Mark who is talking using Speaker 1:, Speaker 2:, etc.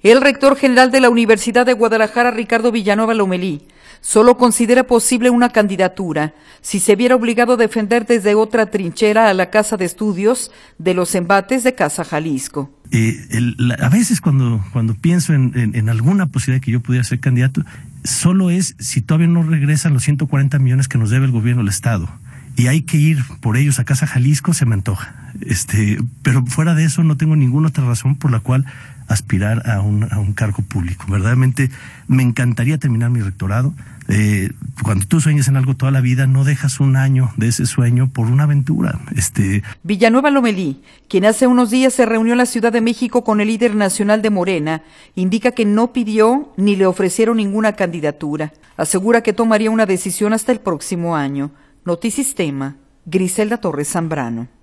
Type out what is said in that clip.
Speaker 1: El rector general de la Universidad de Guadalajara, Ricardo Villanueva Lomelí, solo considera posible una candidatura si se viera obligado a defender desde otra trinchera a la Casa de Estudios de los embates de Casa Jalisco.
Speaker 2: A veces cuando pienso en alguna posibilidad de que yo pudiera ser candidato, solo es si todavía no regresan los 140 millones que nos debe el gobierno del Estado. Y hay que ir por ellos a Casa Jalisco, se me antoja. Pero fuera de eso no tengo ninguna otra razón por la cual aspirar a un cargo público. Verdaderamente me encantaría terminar mi rectorado. Cuando tú sueñas en algo toda la vida, no dejas un año de ese sueño por una aventura.
Speaker 1: Villanueva Lomelí, quien hace unos días se reunió en la Ciudad de México con el líder nacional de Morena, indica que no pidió ni le ofrecieron ninguna candidatura. Asegura que tomaría una decisión hasta el próximo año. Notisistema, Griselda Torres Zambrano.